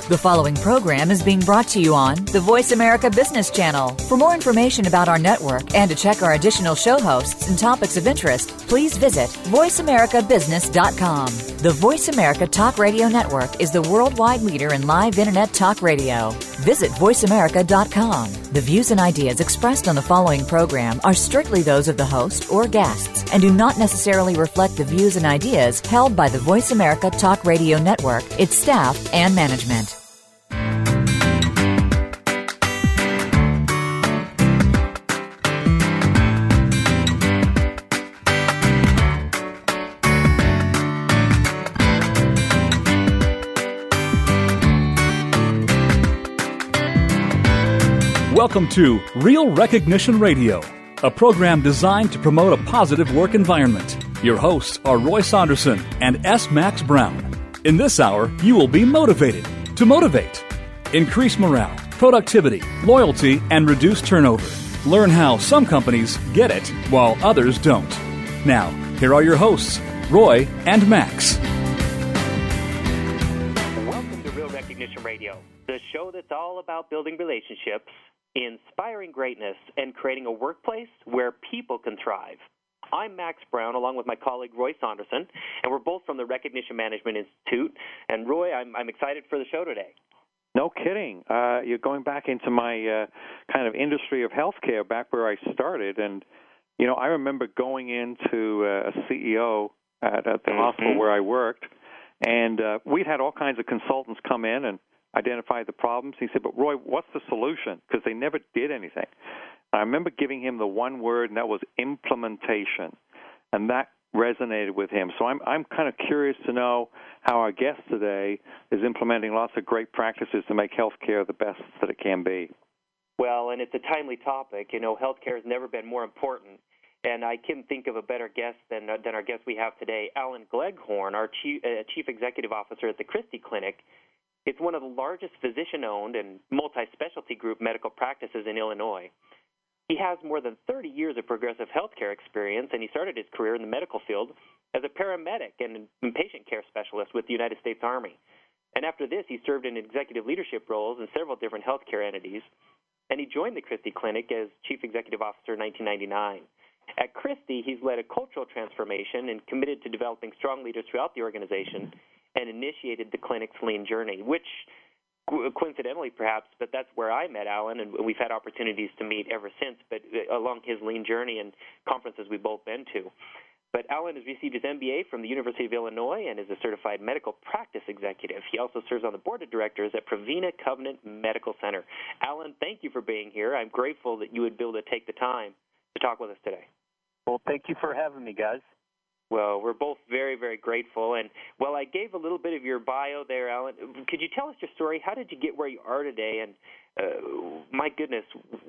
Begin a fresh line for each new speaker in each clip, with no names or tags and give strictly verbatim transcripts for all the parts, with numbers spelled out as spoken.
The following program is being brought to you on the Voice America Business Channel. For more information about our network and to check our additional show hosts and topics of interest, please visit voice america business dot com. The Voice America Talk Radio Network is the worldwide leader in live Internet talk radio. Visit voice america dot com. The views and ideas expressed on the following program are strictly those of the host or guests and do not necessarily reflect the views and ideas held by the Voice America Talk Radio Network, its staff, and management.
Welcome to Real Recognition Radio, a program designed to promote a positive work environment. Your hosts are Roy Saunderson and S. Max Brown. In this hour, you will be motivated to motivate. Increase morale, productivity, loyalty, and reduce turnover. Learn how some companies get it while others don't. Now, here are your hosts, Roy and Max.
Welcome to Real Recognition Radio, the show that's all about building relationships, inspiring greatness, and creating a workplace where people can thrive. I'm Max Brown, along with my colleague Roy Saunderson, and we're both from the Recognition Management Institute. And Roy, I'm, I'm excited for the show today.
No kidding. Uh, you're going back into my uh, kind of industry of healthcare, back where I started. And, you know, I remember going into uh, a C E O at, at the mm-hmm. hospital where I worked, and uh, we'd had all kinds of consultants come in and identify the problems. He said, but Roy, what's the solution? Because they never did anything. I remember giving him the one word, and that was implementation, and that resonated with him. So I'm I'm kind of curious to know how our guest today is implementing lots of great practices to make healthcare the best that it can be.
Well, and it's a timely topic. You know, healthcare has never been more important, and I can't think of a better guest than than our guest we have today, Alan Gleghorn, our chief, uh, chief executive officer at the Christie Clinic. It's one of the largest physician-owned and multi-specialty group medical practices in Illinois. He has more than thirty years of progressive healthcare experience, and he started his career in the medical field as a paramedic and patient care specialist with the United States Army. And after this, he served in executive leadership roles in several different healthcare entities, and he joined the Christie Clinic as chief executive officer in nineteen ninety-nine. At Christie, he's led a cultural transformation and committed to developing strong leaders throughout the organization and initiated the clinic's lean journey, which coincidentally perhaps, but that's where I met Alan, and we've had opportunities to meet ever since, but along his lean journey and conferences we've both been to. But Alan has received his M B A from the University of Illinois and is a certified medical practice executive. He also serves on the board of directors at Provena Covenant Medical Center. Alan, thank you for being here. I'm grateful that you would be able to take the time to talk with us today.
Well, thank you for having me, guys.
Well, we're both very, very grateful. And, well, I gave a little bit of your bio there, Alan. Could you tell us your story? How did you get where you are today? And, uh, my goodness,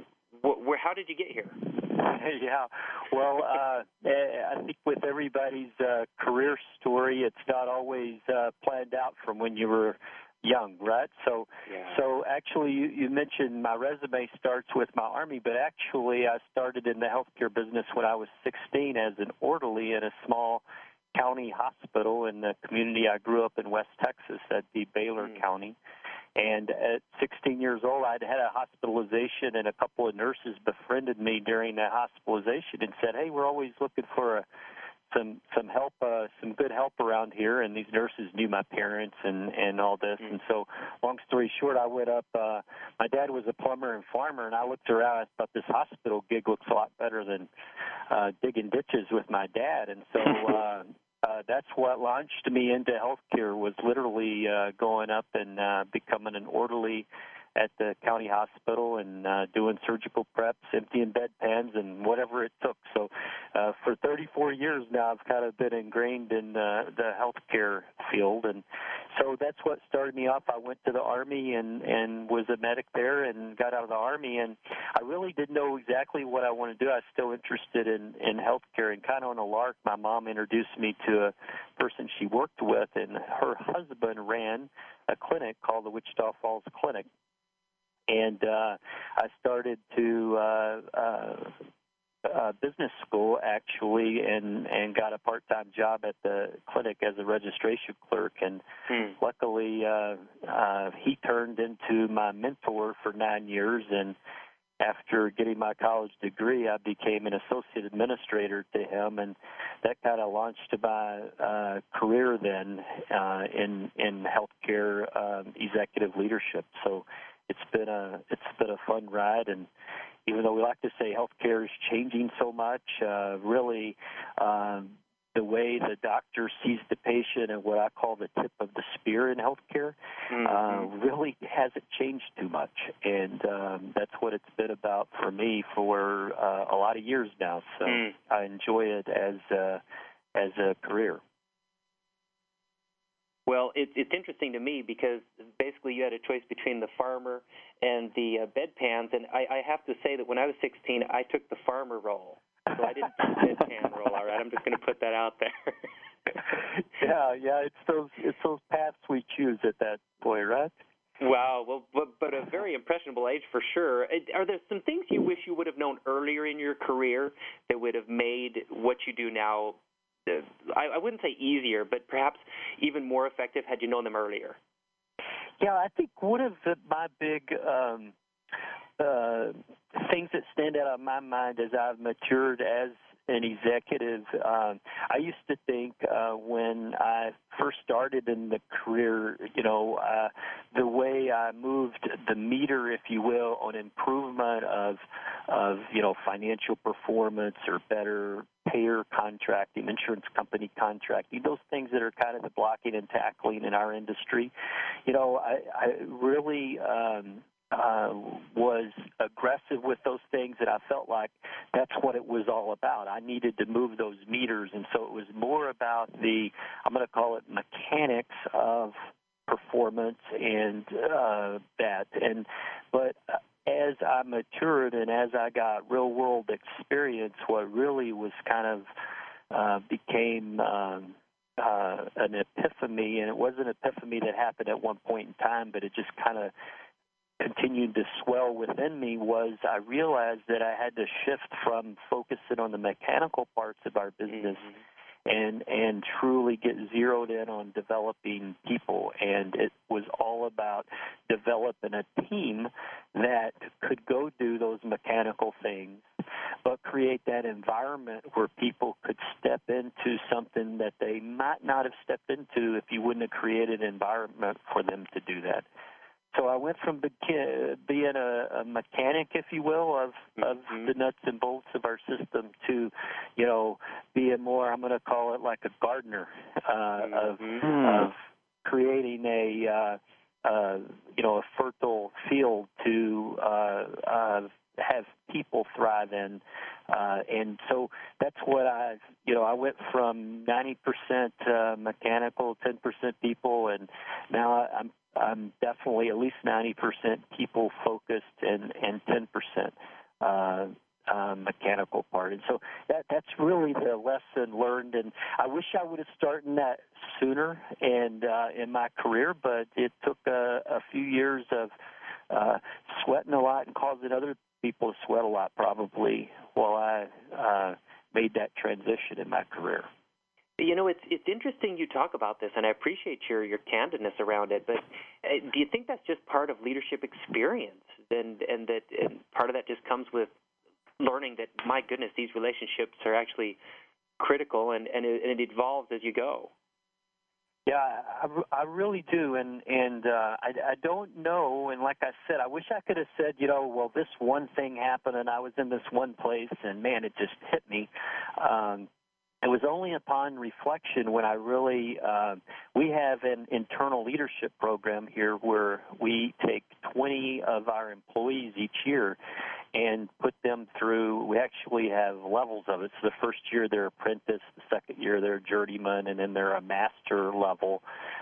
wh- where, how did you get here?
Yeah, well, uh, I think with everybody's uh, career story, it's not always uh, planned out from when you were young, right? So,
yeah.
so actually, you, you mentioned my resume starts with my Army, but actually, I started in the healthcare business when I was sixteen as an orderly in a small county hospital in the community I grew up in West Texas. That'd be Baylor mm. County. And at sixteen years old, I'd had a hospitalization, and a couple of nurses befriended me during that hospitalization and said, "Hey, we're always looking for a some some help, uh, some good help around here." And these nurses knew my parents and, and all this. Mm-hmm. And so, long story short, I went up. Uh, my dad was a plumber and farmer, and I looked around. I thought this hospital gig looks a lot better than uh, digging ditches with my dad. And so uh, uh, that's what launched me into healthcare, was literally uh, going up and uh, becoming an orderly at the county hospital and uh, doing surgical preps, emptying bedpans, and whatever it took. So uh, for thirty-four years now, I've kind of been ingrained in uh, the healthcare field. And so that's what started me off. I went to the Army and, and was a medic there and got out of the Army. And I really didn't know exactly what I wanted to do. I was still interested in, in healthcare. And kind of on a lark, my mom introduced me to a person she worked with, and her husband ran a clinic called the Wichita Falls Clinic. And uh, I started to uh, uh, uh, business school, actually, and, and got a part-time job at the clinic as a registration clerk. And hmm. luckily, uh, uh, he turned into my mentor for nine years. And after getting my college degree, I became an associate administrator to him, and that kind of launched my uh, career then uh, in in healthcare um, executive leadership. So it's been a it's been a fun ride, and even though we like to say healthcare is changing so much, uh, really. Um, the way the doctor sees the patient and what I call the tip of the spear in healthcare mm-hmm. uh, really hasn't changed too much. And um, that's what it's been about for me for uh, a lot of years now. So mm. I enjoy it as a, as a career.
Well, it, it's interesting to me because basically you had a choice between the farmer and the uh, bedpans. And I, I have to say that when I was sixteen, I took the farmer role. So I didn't do bedpan role, all right? I'm just going to put that out there.
yeah, yeah, it's those it's those paths we choose at that point, right?
Wow, well, but, but a very impressionable age for sure. Are there some things you wish you would have known earlier in your career that would have made what you do now, uh, I, I wouldn't say easier, but perhaps even more effective had you known them earlier?
Yeah, I think one of the, my big um, uh, things that stand out in my mind as I've matured as an executive, um, I used to think uh, when I first started in the career, you know, uh, the way I moved the meter, if you will, on improvement of, of you know, financial performance or better payer contracting, insurance company contracting, those things that are kind of the blocking and tackling in our industry, you know, I, I really um, uh, was aggressive with those things, and I felt like that's what it was all about. I needed to move those meters, and so it was more about the, I'm going to call it mechanics of performance and uh, that. And but as I matured and as I got real-world experience, what really was kind of uh, became um, uh, an epiphany, and it was an epiphany that happened at one point in time, but it just kind of continued to swell within me, was I realized that I had to shift from focusing on the mechanical parts of our business mm-hmm. and and truly get zeroed in on developing people. And it was all about developing a team that could go do those mechanical things, but create that environment where people could step into something that they might not have stepped into if you wouldn't have created an environment for them to do that. So I went from being a, a mechanic, if you will, of, of mm-hmm. the nuts and bolts of our system to, you know, being more, I'm going to call it like a gardener uh, mm-hmm. of, of creating a, uh, uh, you know, a fertile field to uh, uh, have people thrive in. Uh, and so that's what I, you know, I went from ninety percent uh, mechanical, ten percent people, and now I'm I'm definitely at least ninety percent people focused and, and ten percent uh, uh, mechanical part. And so that that's really the lesson learned. And I wish I would have started that sooner and uh, in my career, but it took a, a few years of uh, sweating a lot and causing other people to sweat a lot probably while I uh, made that transition in my career.
You know, it's it's interesting you talk about this, and I appreciate your, your candidness around it, but uh, do you think that's just part of leadership experience, and, and that and part of that just comes with learning that, my goodness, these relationships are actually critical, and, and, it, and it evolves as you go?
Yeah, I, I really do, and and uh, I, I don't know. And like I said, I wish I could have said, you know, well, this one thing happened, and I was in this one place, and man, it just hit me. Um, it was only upon reflection when I really, uh, we have an internal leadership program here where we take twenty of our employees each year and put them through, we actually have levels of it. So the first year they're apprentice, the second year they're journeyman, and then they're a master level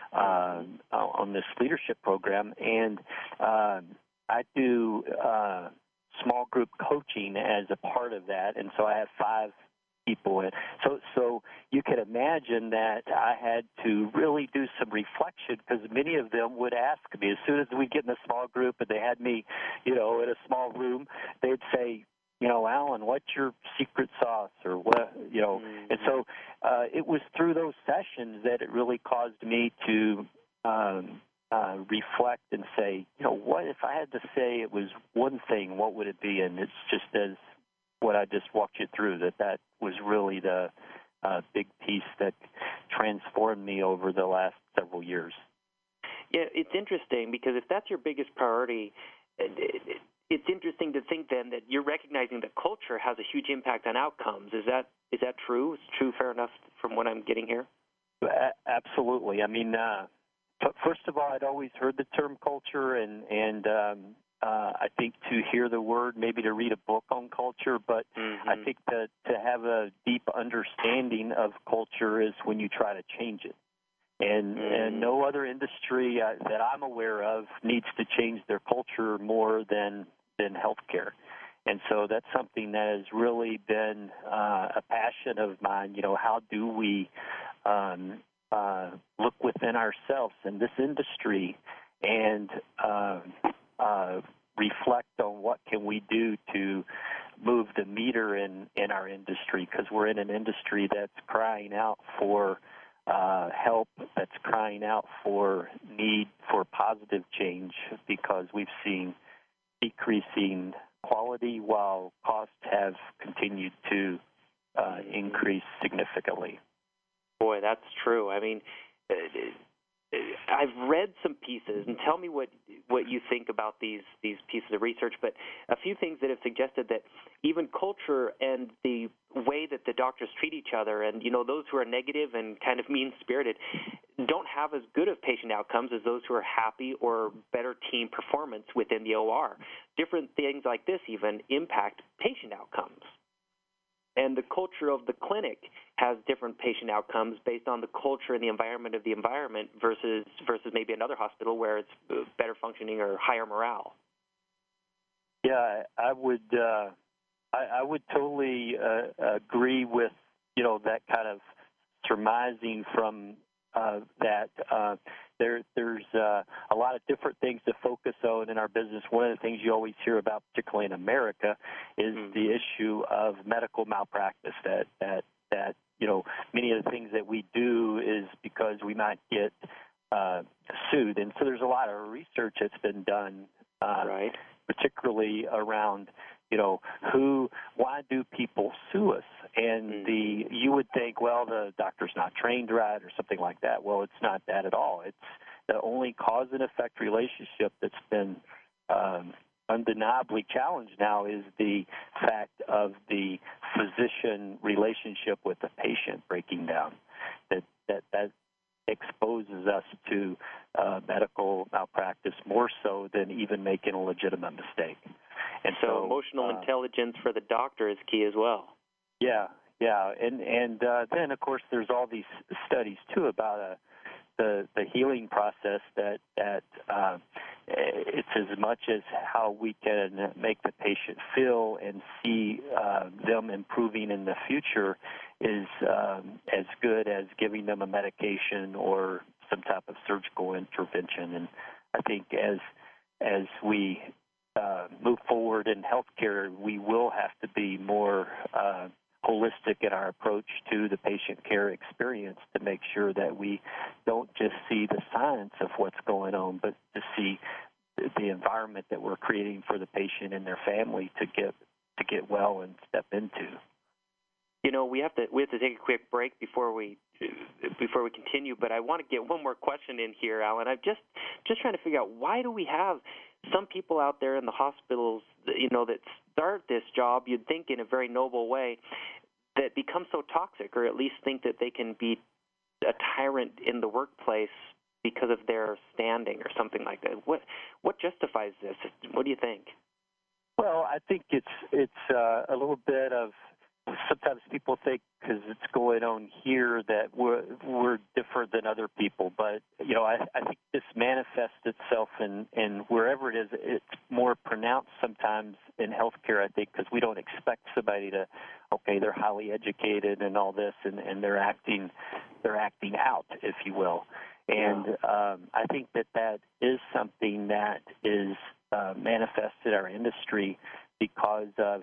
uh, on this leadership program. And uh, I do uh, small group coaching as a part of that, and so I have five people in. So, so you can imagine that I had to really do some reflection, because many of them would ask me as soon as we get in a small group and they had me, you know, in a small room, they'd say, you know, Alan, what's your secret sauce, or what, you know? Mm-hmm. And so uh, it was through those sessions that it really caused me to um, uh, reflect and say, you know, what if I had to say it was one thing, what would it be? And it's just as what I just walked you through, that that was really the uh, big piece that transformed me over the last several years.
Yeah, it's interesting because if that's your biggest priority, it, it, it's interesting to think then that you're recognizing that culture has a huge impact on outcomes. Is that is that true? Is it true, fair enough, from what I'm getting here?
A- absolutely. I mean, uh, first of all, I'd always heard the term culture, and, and um, uh, I think to hear the word, maybe to read a book on culture, but mm-hmm. I think that to have a deep understanding of culture is when you try to change it. And, mm-hmm. and no other industry uh, that I'm aware of needs to change their culture more than than healthcare. And so that's something that has really been uh, a passion of mine. You know, how do we um, uh, look within ourselves in this industry and uh, uh, reflect on what can we do to move the meter in, in our industry, because we're in an industry that's crying out for Uh, help, that's crying out for need for positive change, because we've seen decreasing quality while costs have continued to uh, increase significantly.
Boy, that's true. I mean, I've read some pieces, and tell me what what you think about these these pieces of research, but a few things that have suggested that even culture and the way that the doctors treat each other, and, you know, those who are negative and kind of mean-spirited don't have as good of patient outcomes as those who are happy or better team performance within the O R. Different things like this even impact patient outcomes. And the culture of the clinic has different patient outcomes based on the culture and the environment of the environment versus versus maybe another hospital where it's better functioning or higher morale.
Yeah, I would uh, I, I would totally uh, agree with, you know, that kind of surmising from uh, that. Uh, there, there's uh, a lot of different things to focus on in our business. One of the things you always hear about, particularly in America, is mm-hmm. the issue of medical malpractice. That that that you know, many of the things that we do is because we might get uh, sued, and so there's a lot of research that's been done, uh,
right.
particularly around, you know, who, why do people sue us? And mm-hmm. the you would think, well, the doctor's not trained right or something like that. Well, it's not that at all. It's the only cause and effect relationship that's been um, undeniably challenged now is the fact of the physician relationship with the patient breaking down. That that that exposes us to uh, medical malpractice more so than even making a legitimate mistake. And
so,
so
emotional
uh,
intelligence for the doctor is key as well.
Yeah, yeah, and and uh, then of course there's all these studies too about uh, the the healing process. That that uh, it's as much as how we can make the patient feel and see uh, them improving in the future is um, as good as giving them a medication or some type of surgical intervention. And I think as as we uh, move forward in healthcare, we will have to be more uh, holistic in our approach to the patient care experience to make sure that we don't just see the science of what's going on, but to see the environment that we're creating for the patient and their family to get to get well and step into.
You know, we have to we have to take a quick break before we before we continue, but I want to get one more question in here, Alan. I'm just just trying to figure out, why do we have some people out there in the hospitals, you know, that start this job, you'd think in a very noble way, that become so toxic, or at least think that they can be a tyrant in the workplace because of their standing or something like that? What what justifies this? What do you think?
Well, I think it's it's uh, a little bit of, sometimes people think because it's going on here that we're we're different than other people, but you know, I, I think this manifests itself in, in wherever it is. It's more pronounced sometimes in healthcare, I think, because we don't expect somebody to, okay, they're highly educated and all this, and, and they're acting they're acting out, if you will. And um, I think that that is something that is uh, manifested in our industry because of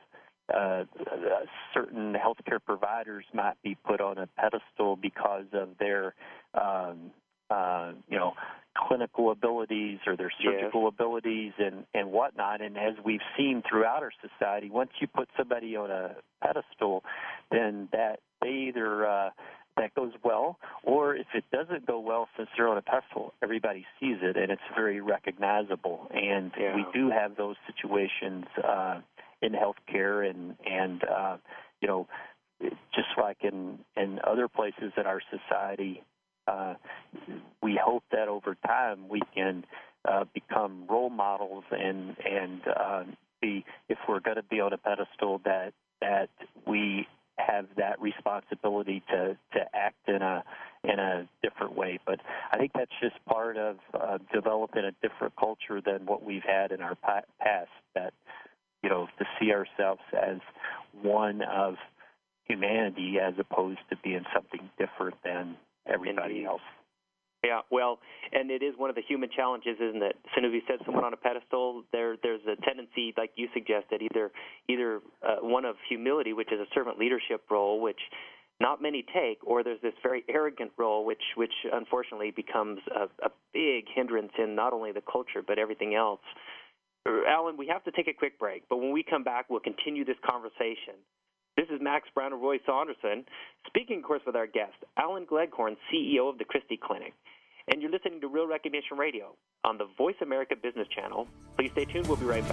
uh, certain healthcare providers might be put on a pedestal because of their, um, uh, you know, clinical abilities or their surgical yes. abilities and, and whatnot. And as we've seen throughout our society, once you put somebody on a pedestal, then that they either uh, that goes well, or if it doesn't go well, since they're on a pedestal, everybody sees it and it's very recognizable. And yeah. we do have those situations uh, in healthcare, and and uh, you know, just like in in other places in our society. Uh, we hope that over time we can uh, become role models and and uh, be, if we're going to be on a pedestal, that that we have that responsibility to, to act in a in a different way. But I think that's just part of uh, developing a different culture than what we've had in our pa- past. That, you know, to see ourselves as one of humanity as opposed to being something different than everybody Indeed. else.
Yeah, well, and it is one of the human challenges, isn't it? As soon as we set someone on a pedestal, there there's a tendency, like you suggested, either either uh, one of humility, which is a servant leadership role, which not many take, or there's this very arrogant role, which which unfortunately becomes a, a big hindrance in not only the culture but everything else. Alan, we have to take a quick break, but when we come back, we'll continue this conversation. This is Max Brown and Roy Saunderson, speaking, of course, with our guest, Alan Gleghorn, C E O of the Christie Clinic. And you're listening to Real Recognition Radio on the Voice America Business Channel. Please stay tuned. We'll be right back.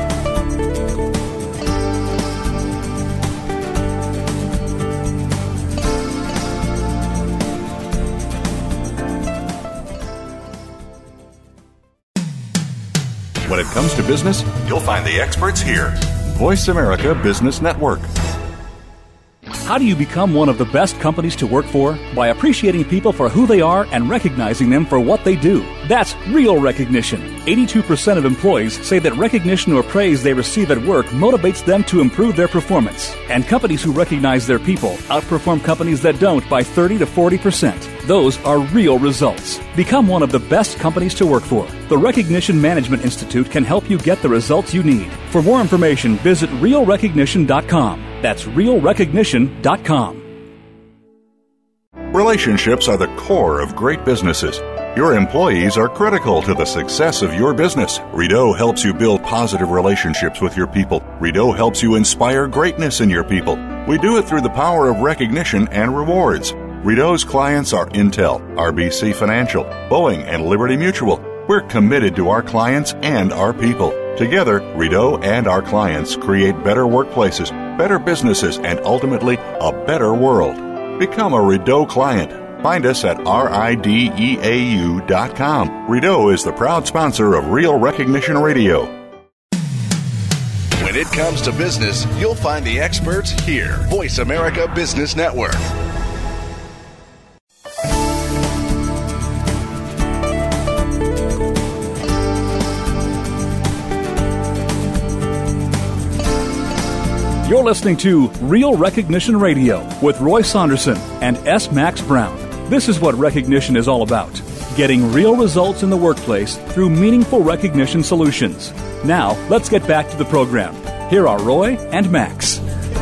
When it comes to business, you'll find the experts here. Voice America Business Network.
How do you become one of the best companies to work for? By appreciating people for who they are and recognizing them for what they do. That's real recognition. eighty-two percent of employees say that recognition or praise they receive at work motivates them to improve their performance. And companies who recognize their people outperform companies that don't by thirty to forty percent. Those are real results. Become one of the best companies to work for. The Recognition Management Institute can help you get the results you need. For more information, visit real recognition dot com. That's real recognition dot com.
Relationships are the core of great businesses. Your employees are critical to the success of your business. Rideau helps you build positive relationships with your people. Rideau helps you inspire greatness in your people. We do it through the power of recognition and rewards. Rideau's clients are Intel, R B C Financial, Boeing, and Liberty Mutual. We're committed to our clients and our people. Together, Rideau and our clients create better workplaces, better businesses, and ultimately, a better world. Become a Rideau client. Find us at rideau dot com. Rideau is the proud sponsor of Real Recognition Radio.
When it comes to business, you'll find the experts here. Voice America Business Network.
You're listening to Real Recognition Radio with Roy Saunderson and S. Max Brown. This is what recognition is all about. Getting real results in the workplace through meaningful recognition solutions. Now, let's get back to the program. Here are Roy and Max.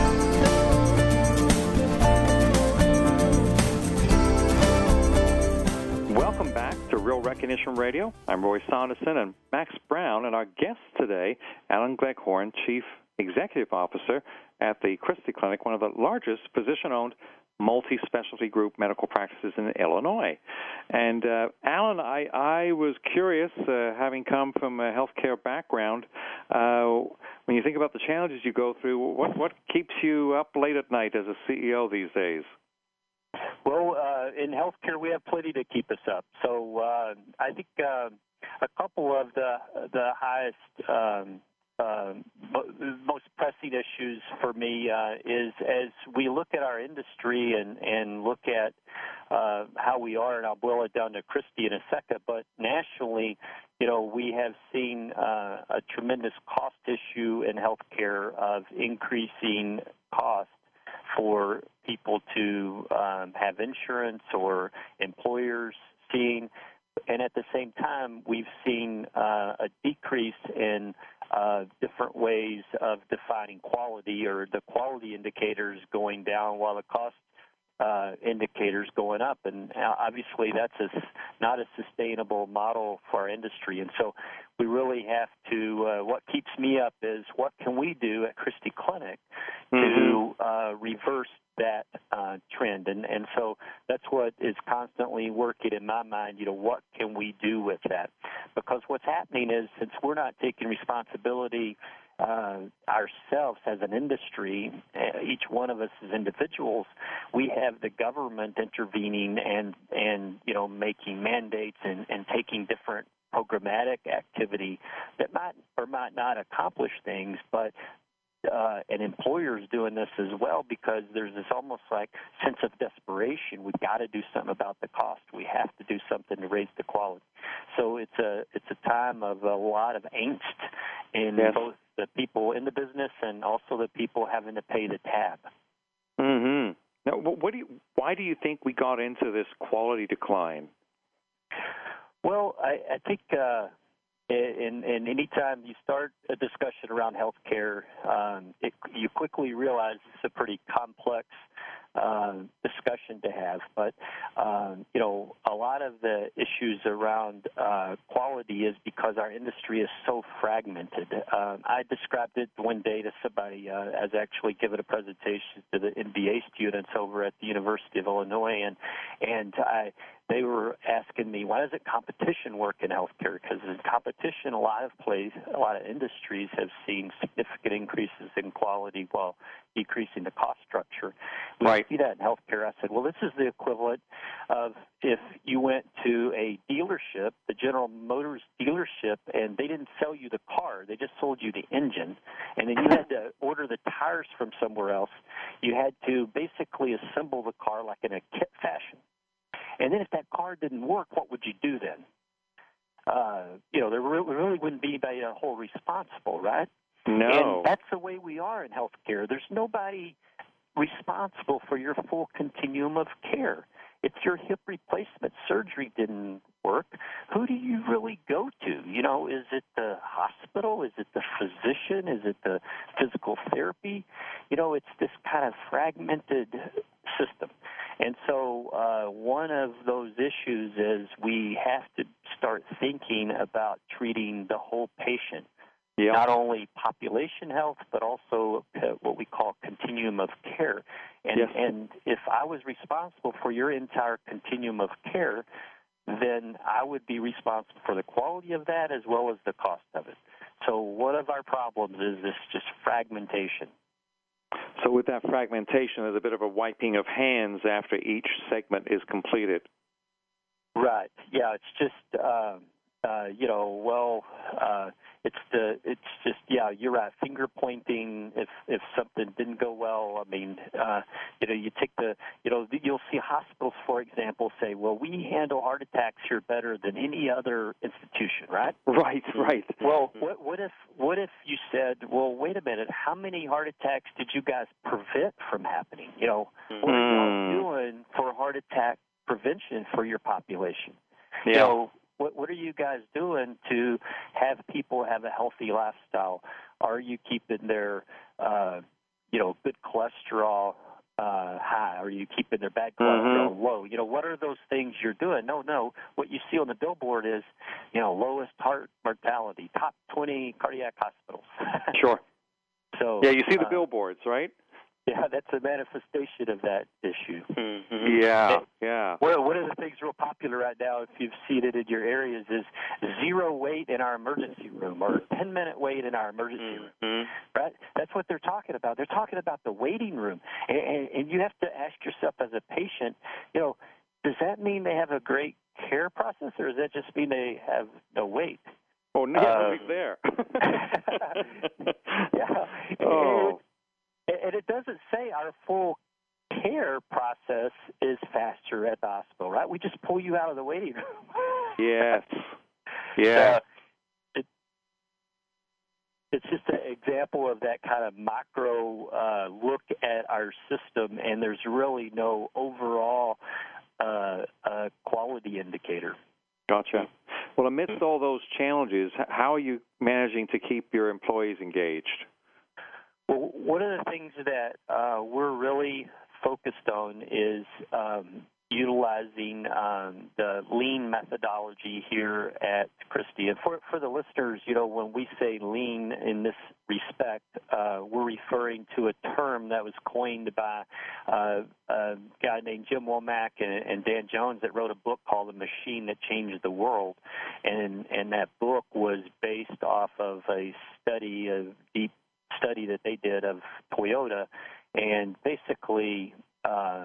Welcome back to Real Recognition Radio. I'm Roy Saunderson and Max Brown, and our guest today, Alan Gleghorn, Chief Executive Officer at the Christie Clinic, one of the largest physician-owned multi-specialty group medical practices in Illinois. And uh, Alan, I, I was curious, uh, having come from a healthcare background, uh, when you think about the challenges you go through, what, what keeps you up late at night as a C E O these days?
Well, uh, in healthcare, we have plenty to keep us up. So uh, I think uh, a couple of the the highest um, Uh, most pressing issues for me uh, is as we look at our industry and, and look at uh, how we are, and I'll boil it down to Christie in a second, but nationally, you know, we have seen uh, a tremendous cost issue in healthcare of increasing cost for people to um, have insurance or employers seeing. And at the same time, we've seen uh, a decrease in uh, different ways of defining quality, or the quality indicators going down while the cost uh, indicators going up. And obviously that's a, not a sustainable model for our industry. And so we really have to, uh, what keeps me up is what can we do at Christie Clinic mm-hmm. to uh, reverse that uh, trend. And, and so that's what is constantly working in my mind, you know, what can we do with that? Because what's happening is, since we're not taking responsibility uh, ourselves as an industry, uh, each one of us as individuals, we have the government intervening and, and you know, making mandates and, and taking different programmatic activity that might or might not accomplish things, but Uh, and employers doing this as well, because there's this almost like sense of desperation. We've got to do something about the cost. We have to do something to raise the quality. So it's a it's a time of a lot of angst in yes. both the people in the business and also the people having to pay the tab.
Mm-hmm. Now, what do you, why do you think we got into this quality decline?
Well, I, I think. Uh, And, and anytime you start a discussion around healthcare, um, it, you quickly realize it's a pretty complex uh, discussion to have. But, um, you know, a lot of the issues around uh, quality is because our industry is so fragmented. Um, I described it one day to somebody uh, as actually giving a presentation to the M B A students over at the University of Illinois, and, and I they were asking me, why doesn't competition work in healthcare? Because in competition, a lot of places, a lot of industries have seen significant increases in quality while decreasing the cost structure. We
right.
see that in healthcare. I said, well, this is the equivalent of if you went to a dealership, the General Motors dealership, and they didn't sell you the car, they just sold you the engine, and then you had to order the tires from somewhere else. You had to basically assemble the car like in a kit fashion. And then if that car didn't work, what would you do then? Uh, you know, there really, really wouldn't be anybody to hold responsible, right?
No.
And that's the way we are in healthcare. There's nobody responsible for your full continuum of care. If your hip replacement surgery didn't work, who do you really go to? You know, is it the hospital? Is it the physician? Is it the physical therapy? You know, it's this kind of fragmented system. And so uh, one of those issues is we have to start thinking about treating the whole patient. Yep. Not only population health, but also uh, what we call continuum of care. And, yes. and if I was responsible for your entire continuum of care, then I would be responsible for the quality of that as well as the cost of it. So one of our problems is this just fragmentation.
So with that fragmentation, there's a bit of a wiping of hands after each segment is completed.
Right. Yeah, it's just... Uh, Uh, you know, well, uh, it's the, it's just, yeah, you're right. Finger pointing if if something didn't go well. I mean, uh, you know, you take the, you know, you'll see hospitals, for example, say, well, we handle heart attacks here better than any other institution, right?
Right, right.
Well, what, what if what if you said, well, wait a minute, how many heart attacks did you guys prevent from happening? You know, mm-hmm. what are you doing for heart attack prevention for your population?
Yeah.
You know, What, what are you guys doing to have people have a healthy lifestyle? Are you keeping their, uh, you know, good cholesterol uh, high? Are you keeping their bad cholesterol mm-hmm. low? You know, what are those things you're doing? No, no. What you see on the billboard is, you know, lowest heart mortality, top twenty cardiac hospitals.
Sure.
So
yeah, you see the
uh,
billboards, right?
Yeah, that's a manifestation of that issue.
Mm-hmm. Yeah,
and,
yeah.
Well, one of the things real popular right now, if you've seen it in your areas, is zero wait in our emergency room or ten-minute wait in our emergency
mm-hmm.
room. Right? That's what they're talking about. They're talking about the waiting room. And, and, and you have to ask yourself as a patient, you know, does that mean they have a great care process, or does that just mean they have no wait?
Oh, no, uh, right there.
yeah.
Oh.
And it doesn't say our full care process is faster at the hospital, right? We just pull you out of the waiting room.
Yes. Yeah.
Uh, it, it's just an example of that kind of macro uh, look at our system, and there's really no overall uh, uh, quality indicator.
Gotcha. Well, amidst all those challenges, how are you managing to keep your employees engaged?
Well, one of the things that uh, we're really focused on is um, utilizing um, the lean methodology here at Christie. And for, for the listeners, you know, when we say lean in this respect, uh, we're referring to a term that was coined by uh, a guy named Jim Womack and, and Dan Jones that wrote a book called The Machine That Changed the World. And, and that book was based off of a study, a deep study that they did of Toyota. And basically, uh,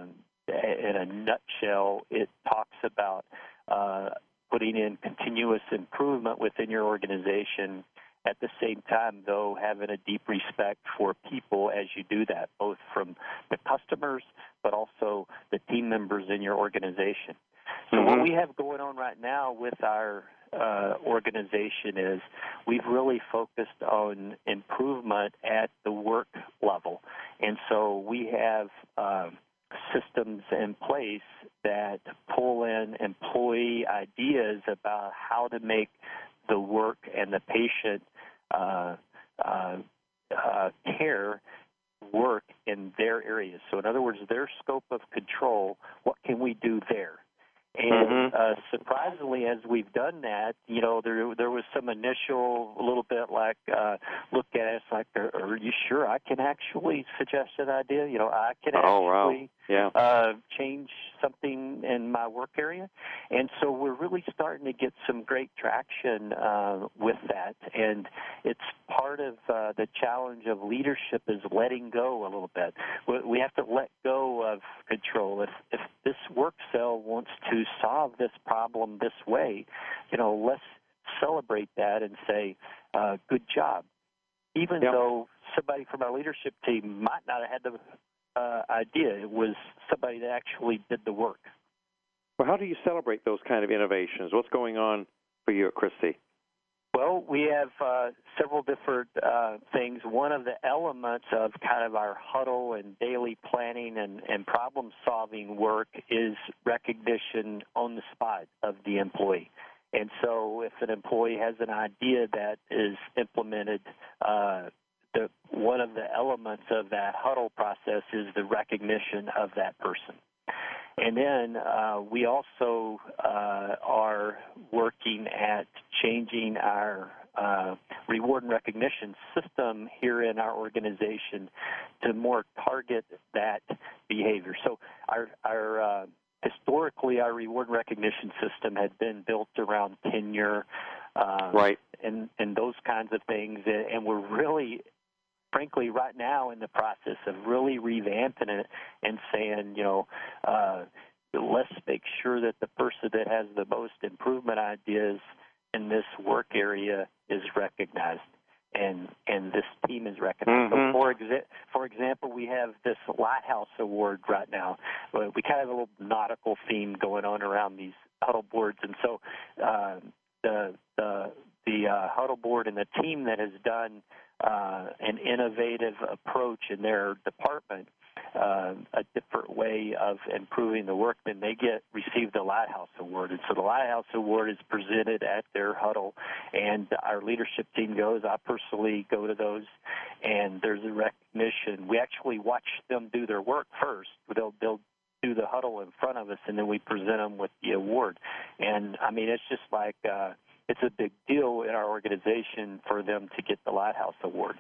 in a nutshell, it talks about uh, putting in continuous improvement within your organization. At the same time, though, having a deep respect for people as you do that, both from the customers but also the team members in your organization. So mm-hmm. what we have going on right now with our uh, organization is we've really focused on improvement at the work level. And so we have uh, systems in place that pull in employee ideas about how to make the work and the patient uh, uh, uh, care work in their areas. So in other words, their scope of control, what can we do there? And mm-hmm. uh, surprisingly, as we've done that, you know, there there was some initial a little bit like uh, look at us like, are, are you sure I can actually suggest an idea? You know, I can
oh,
actually
wow. yeah.
uh, change something in my work area. And so we're really starting to get some great traction uh, with that. And it's part of uh, the challenge of leadership is letting go a little bit. We have to let go of control. If if this work cell wants to solve this problem this way, you know, let's celebrate that and say, uh, good job. Even
yep.
though somebody from our leadership team might not have had the uh, idea, it was somebody that actually did the work.
Well, how do you celebrate those kind of innovations? What's going on for you at Christie?
Well, we have uh, several different uh, things. One of the elements of kind of our huddle and daily planning and, and problem-solving work is recognition on the spot of the employee. And so if an employee has an idea that is implemented, uh, the, one of the elements of that huddle process is the recognition of that person. And then uh, we also uh, are working at changing our uh, reward and recognition system here in our organization to more target that behavior. So our, our uh, historically, our reward and recognition system had been built around tenure uh,
right.
and, and those kinds of things, and we're really frankly, right now in the process of really revamping it and saying, you know, uh, let's make sure that the person that has the most improvement ideas in this work area is recognized, and and this team is recognized.
Mm-hmm.
So for, exa- for example, we have this Lighthouse Award right now. We kind of have a little nautical theme going on around these huddle boards, and so uh, the the the uh, huddle board and the team that has done Uh, an innovative approach in their department, uh, a different way of improving the work, then they get receive the Lighthouse Award. And so the Lighthouse Award is presented at their huddle, and our leadership team goes. I personally go to those, and there's a recognition. We actually watch them do their work first. They'll, they'll do the huddle in front of us, and then we present them with the award. And, I mean, it's just like uh, – it's a big deal in our organization for them to get the Lighthouse Award.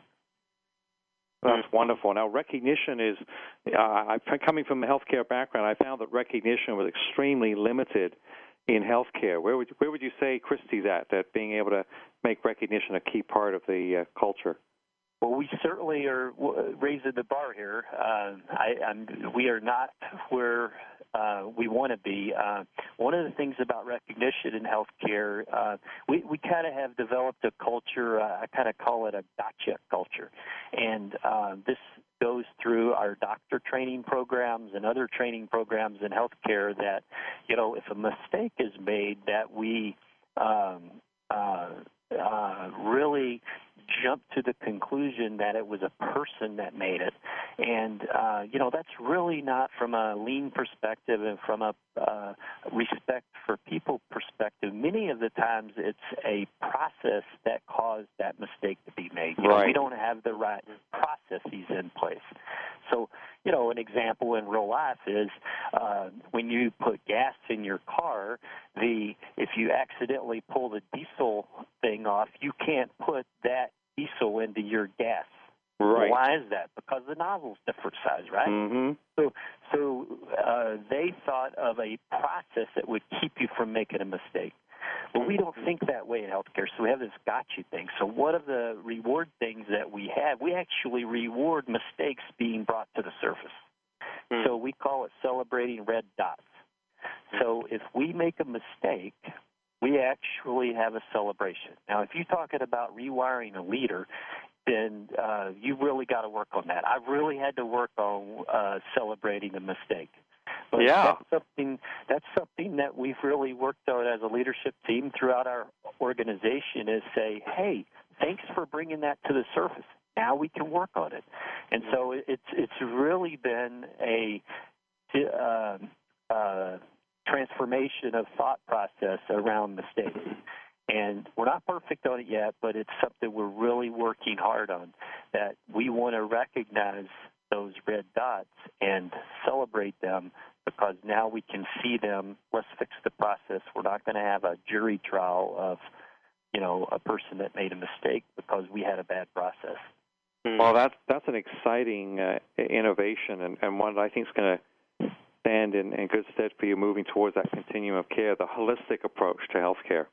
That's wonderful. Now, recognition is, uh, coming from a healthcare background, I found that recognition was extremely limited in healthcare. Where would, where would you say Christie's at, that being able to make recognition a key part of the uh, culture?
Well, we certainly are raising the bar here. Uh, I, I'm, we are not where uh, we want to be. Uh, one of the things about recognition in healthcare, uh, we, we kind of have developed a culture, uh, I kind of call it a gotcha culture. And uh, this goes through our doctor training programs and other training programs in healthcare that, you know, if a mistake is made, that we um, uh, uh, really jumped to the conclusion that it was a person that made it. And, uh, you know, that's really not from a lean perspective and from a uh, respect for people perspective. Many of the times it's a process that caused that mistake to be made. You
right.
know, we don't have the right processes in place. So, you know, an example in real life is uh, when you put gas in your car, the if you accidentally pull the diesel thing off, you can't put that diesel into your gas.
Right.
Why is that? Because the nozzle's different size, right?
Mm-hmm.
So, so uh, they thought of a process that would keep you from making a mistake. But we don't think that way in healthcare, so we have this gotcha thing. So one of the reward things that we have, we actually reward mistakes being brought to the surface. Mm. So we call it celebrating red dots. So if we make a mistake, we actually have a celebration. Now, if you're talking about rewiring a leader, then uh, you've really got to work on that. I've really had to work on uh, celebrating a mistake. But
yeah.
that's something that's something that we've really worked on as a leadership team throughout our organization is say, hey, thanks for bringing that to the surface. Now we can work on it. And so it's it's really been a uh, uh, transformation of thought process around mistakes. And we're not perfect on it yet, but it's something we're really working hard on, that we want to recognize those red dots and celebrate them because now we can see them. Let's fix the process. We're not going to have a jury trial of, you know, a person that made a mistake because we had a bad process.
Well, that's that's an exciting uh, innovation and, and one that I think is going to stand in, in good stead for you moving towards that continuum of care, the holistic approach to healthcare.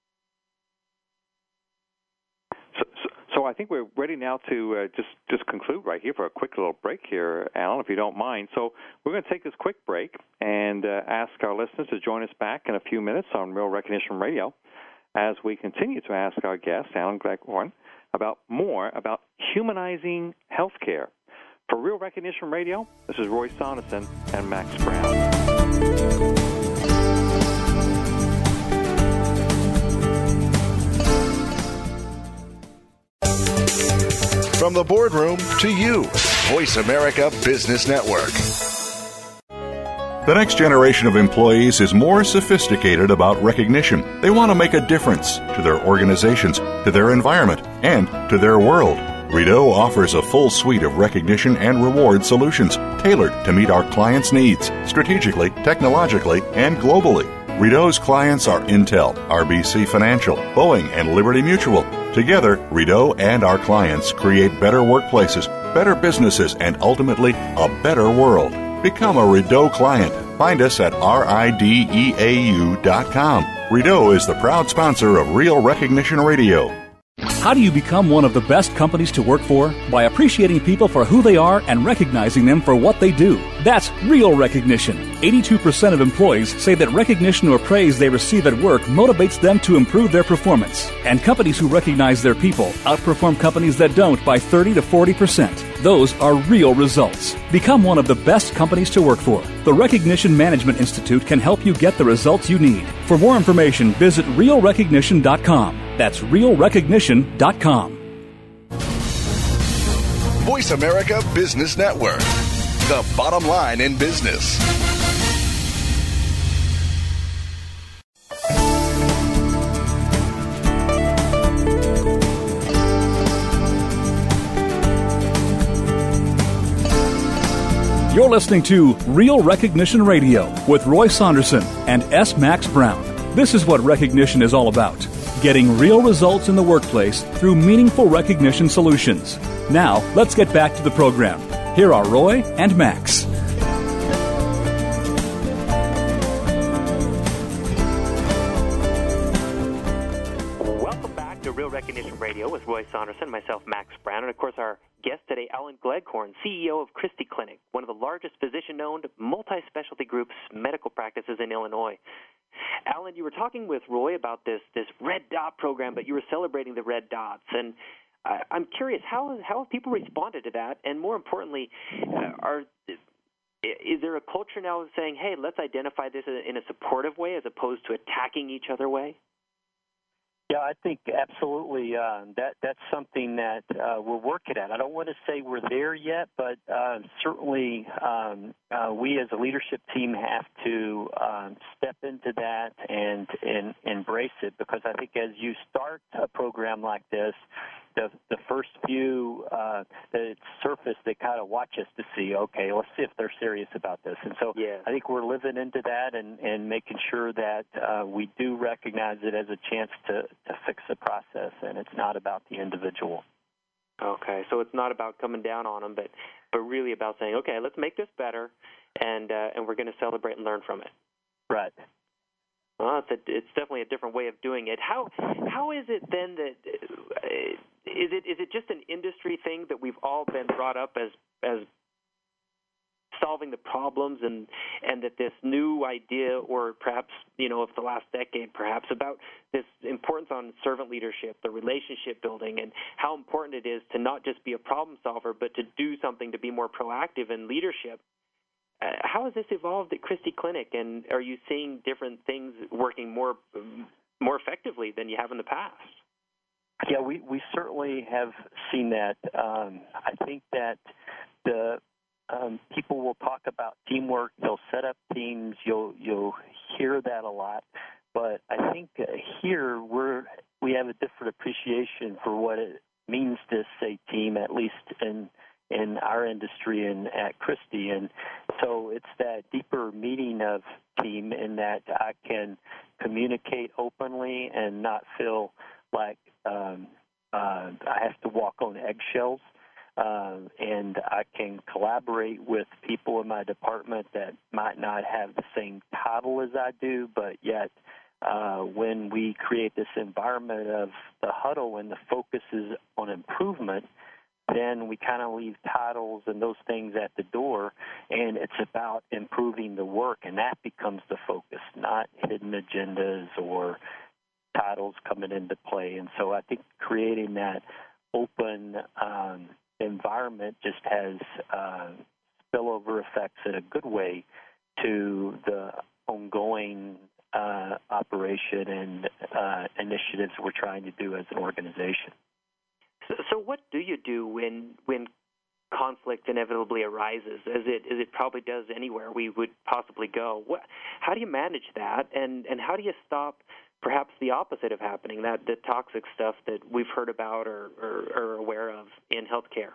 So, so, so I think we're ready now to uh, just, just conclude right here for a quick little break here, Alan, if you don't mind. So we're going to take this quick break and uh, ask our listeners to join us back in a few minutes on Real Recognition Radio as we continue to ask our guest, Alan Gleghorn, about more about humanizing healthcare. For Real Recognition Radio, this is Roy Saunderson and Max Brown.
From the boardroom to you, Voice America Business Network.
The next generation of employees is more sophisticated about recognition. They want to make a difference to their organizations, to their environment, and to their world. Rideau offers a full suite of recognition and reward solutions tailored to meet our clients' needs strategically, technologically, and globally. Rideau's clients are Intel, R B C Financial, Boeing, and Liberty Mutual. Together, Rideau and our clients create better workplaces, better businesses, and ultimately a better world. Become a Rideau client. Find us at rideau dot com. Rideau is the proud sponsor of Real Recognition Radio.
How do you become one of the best companies to work for? By appreciating people for who they are and recognizing them for what they do. That's real recognition. eighty-two percent of employees say that recognition or praise they receive at work motivates them to improve their performance. And companies who recognize their people outperform companies that don't by thirty to forty percent. Those are real results. Become one of the best companies to work for. The Recognition Management Institute can help you get the results you need. For more information, visit real recognition dot com. That's real recognition dot com.
Voice America Business Network, the bottom line in business.
You're listening to Real Recognition Radio with Roy Saunderson and S. Max Brown. This is what recognition is all about. Getting real results in the workplace through meaningful recognition solutions. Now, let's get back to the program. Here are Roy and Max.
Welcome back to Real Recognition Radio with Roy Saunderson, myself, Max Brown, and of course our guest today, Alan Gleghorn, C E O of Christie Clinic, one of the largest physician-owned multi-specialty groups medical practices in Illinois. Alan, you were talking with Roy about this this red dot program, but you were celebrating the red dots, and uh, I'm curious how how have people responded to that, and more importantly, uh, are is there a culture now of saying, hey, let's identify this in a supportive way as opposed to attacking each other way?
Yeah, I think absolutely uh, that that's something that uh, we're working at. I don't want to say we're there yet, but uh, certainly um, uh, we as a leadership team have to um, step into that and, and embrace it, because I think as you start a program like this, the the first few uh, that it's surfaced, they kind of watch us to see, okay, let's see if they're serious about this. And so
yeah.
I think we're living into that and, and making sure that uh, we do recognize it as a chance to, to fix the process, and it's not about the individual.
Okay, so it's not about coming down on them, but, but really about saying, okay, let's make this better, and uh, and we're going to celebrate and learn from it.
Right.
Well, it's, a, it's definitely a different way of doing it. How how is it then that uh, is it is it just an industry thing that we've all been brought up as as solving the problems, and and that this new idea, or perhaps you know of the last decade, perhaps about this importance on servant leadership, the relationship building, and how important it is to not just be a problem solver, but to do something to be more proactive in leadership. Uh, how has this evolved at Christie Clinic, and are you seeing different things working more more effectively than you have in the past?
Yeah, we, we certainly have seen that. Um, I think that the um, people will talk about teamwork. They'll set up teams. You'll you'll hear that a lot. But I think uh, here we're we have a different appreciation for what it means to say team, at least in in our industry and at Christie. And so it's that deeper meaning of team, in that I can communicate openly and not feel like um, uh, I have to walk on eggshells. Uh, and I can collaborate with people in my department that might not have the same title as I do, but yet uh, when we create this environment of the huddle and the focus is on improvement, then we kind of leave titles and those things at the door, and it's about improving the work, and that becomes the focus, not hidden agendas or titles coming into play. And so I think creating that open um, environment just has uh, spillover effects in a good way to the ongoing uh, operation and uh, initiatives we're trying to do as an organization.
So, so what do you do when when conflict inevitably arises, as it as it probably does anywhere we would possibly go? What, how do you manage that, and, and how do you stop perhaps the opposite of happening, that the toxic stuff that we've heard about or, or, or are aware of in healthcare?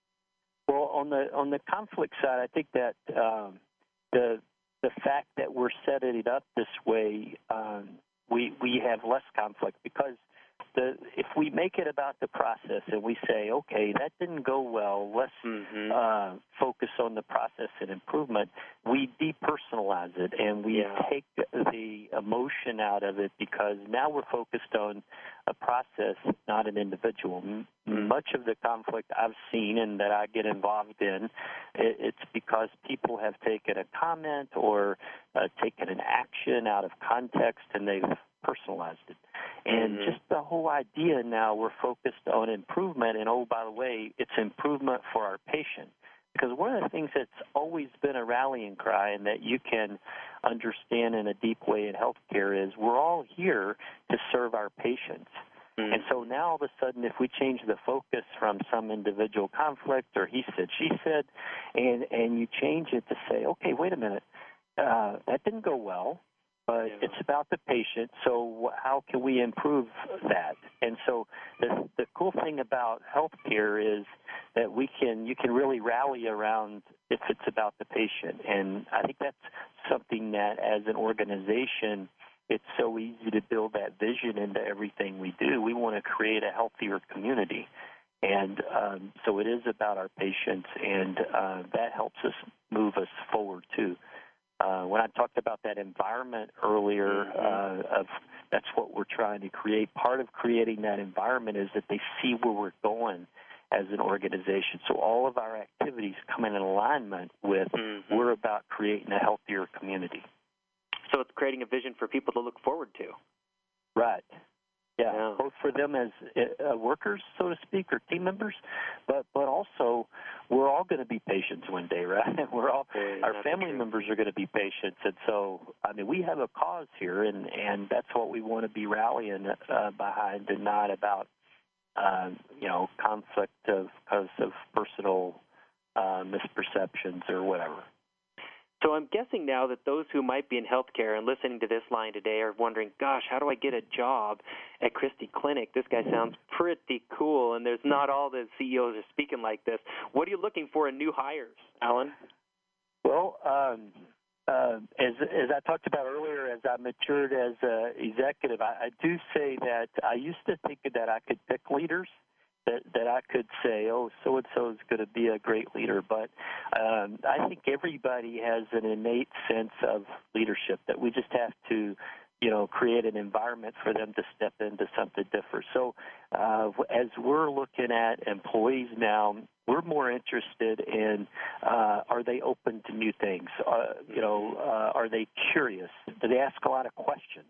Well, on the on the conflict side, I think that um, the the fact that we're setting it up this way, um, we we have less conflict, because The, if we make it about the process and we say, okay, that didn't go well, let's
mm-hmm.
uh, focus on the process and improvement, we depersonalize it and we
yeah.
take the emotion out of it, because now we're focused on a process, not an individual. Mm-hmm. Much of the conflict I've seen and that I get involved in, it, it's because people have taken a comment or uh, taken an action out of context and they've personalized it. And
mm-hmm.
just the whole idea now, we're focused on improvement, and oh, by the way, it's improvement for our patient. Because one of the things that's always been a rallying cry, and that you can understand in a deep way in healthcare, is we're all here to serve our patients. Mm-hmm. And so now all of a sudden, if we change the focus from some individual conflict or he said, she said, and, and you change it to say, okay, wait a minute, uh, that didn't go well. But
yeah.
it's about the patient, so how can we improve that? And so the, the cool thing about healthcare is that we can you can really rally around if it's about the patient. And I think that's something that as an organization, it's so easy to build that vision into everything we do. We want to create a healthier community. And um, so it is about our patients, and uh, that helps us move us forward, too. Uh, when I talked about that environment earlier, uh, of that's what we're trying to create. Part of creating that environment is that they see where we're going as an organization. So all of our activities come in alignment with mm-hmm. we're about creating a healthier community.
So it's creating a vision for people to look forward to.
Right. Yeah,
yeah,
both for them as uh, workers, so to speak, or team members, but but also we're all going to be patients one day, right? We're all
yeah,
our family
true.
members are going to be patients, and so I mean we have a cause here, and and that's what we want to be rallying uh, behind, and not about uh, you know conflict of because of personal uh, misperceptions or whatever.
So I'm guessing now that those who might be in healthcare and listening to this line today are wondering, gosh, how do I get a job at Christie Clinic? This guy sounds pretty cool, and there's not all the C E Os are speaking like this. What are you looking for in new hires, Alan?
Well, um, uh, as as I talked about earlier, as I matured as an executive, I, I do say that I used to think that I could pick leaders, that that I could say, oh, so-and-so is going to be a great leader. But um, I think everybody has an innate sense of leadership, that we just have to, you know, create an environment for them to step into something different. So uh, as we're looking at employees now, we're more interested in uh, are they open to new things? Uh, you know, uh, are they curious? Do they ask a lot of questions?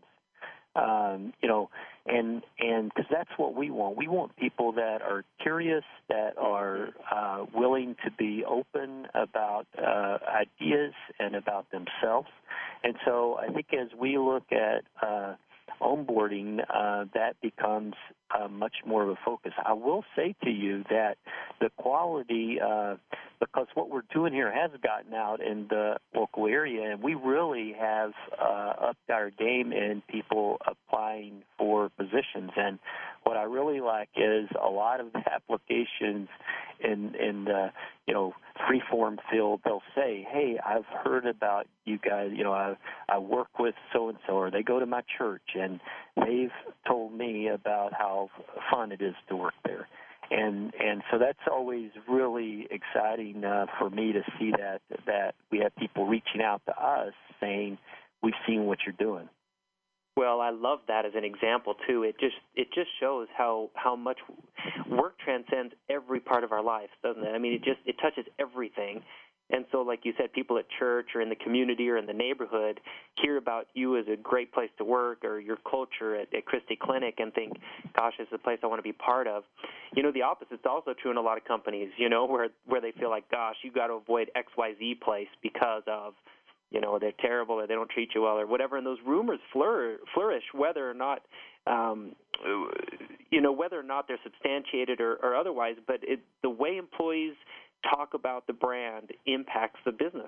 Um, you know, and and because that's what we want. We want people that are curious, that are uh, willing to be open about uh, ideas and about themselves. And so I think as we look at uh, onboarding, uh, that becomes uh, much more of a focus. I will say to you that the quality, uh, because what we're doing here has gotten out in the local area, and we really have uh, upped our game in people applying for positions. And what I really like is a lot of the applications in in the you know free-form field. They'll say, "Hey, I've heard about you guys. You know, I I work with so and so, or they go to my church, and they've told me about how fun it is to work there." And and so that's always really exciting uh, for me to see that that we have people reaching out to us saying, "We've seen what you're doing."
Well, I love that as an example too. It just it just shows how, how much work transcends every part of our lives, doesn't it? I mean, it just it touches everything. And so, like you said, people at church or in the community or in the neighborhood hear about you as a great place to work or your culture at, at Christie Clinic and think, gosh, this is a place I want to be part of. You know, the opposite is also true in a lot of companies, you know, where, where they feel like, gosh, you got to avoid X Y Z place because of, you know, they're terrible or they don't treat you well or whatever. And those rumors flour- flourish whether or not, um, you know, whether or not they're substantiated or, or otherwise. But it, the way employees talk about the brand impacts the business.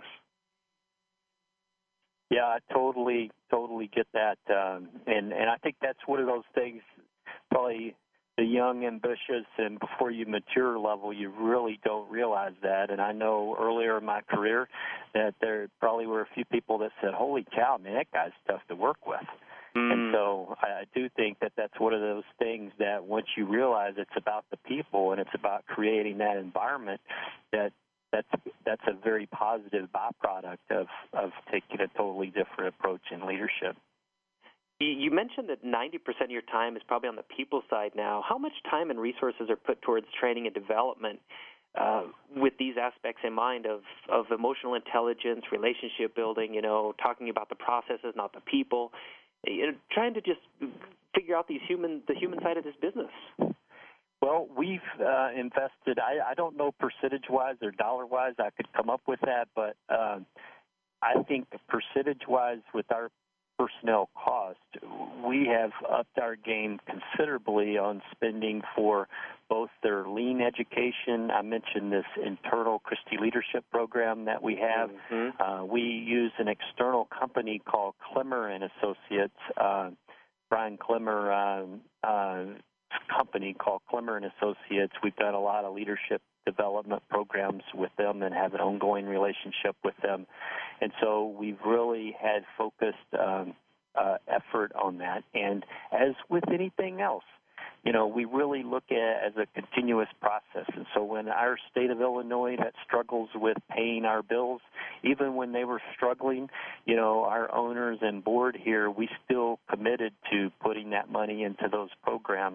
Yeah, I totally, totally get that. Um, and, and I think that's one of those things, probably the young, ambitious, and before you mature level, you really don't realize that. And I know earlier in my career that there probably were a few people that said, holy cow, man, that guy's tough to work with. Mm. And so I, I do think that that's one of those things that once you realize it's about the people and it's about creating that environment, that that's that's a very positive byproduct of, of taking a totally different approach in leadership.
You mentioned that ninety percent of your time is probably on the people side now. How much time and resources are put towards training and development uh, with these aspects in mind of, of emotional intelligence, relationship building, you know, talking about the processes, not the people, you know, trying to just figure out these human the human side of this business?
Well, we've uh, invested, I, I don't know percentage-wise or dollar-wise, I could come up with that, but uh, I think percentage-wise with our personnel cost, we have upped our game considerably on spending for both their lean education. I mentioned this internal Christie Leadership Program that we have. Mm-hmm. Uh, we use an external company called Clemmer and Associates. Uh, Brian Clemmer uh, uh, company called Clemmer and Associates. We've done a lot of leadership development programs with them and have an ongoing relationship with them. And so we've really had focused um, uh, effort on that. And as with anything else, you know, we really look at it as a continuous process. And so when our state of Illinois that struggles with paying our bills, even when they were struggling, you know, our owners and board here, we still committed to putting that money into those programs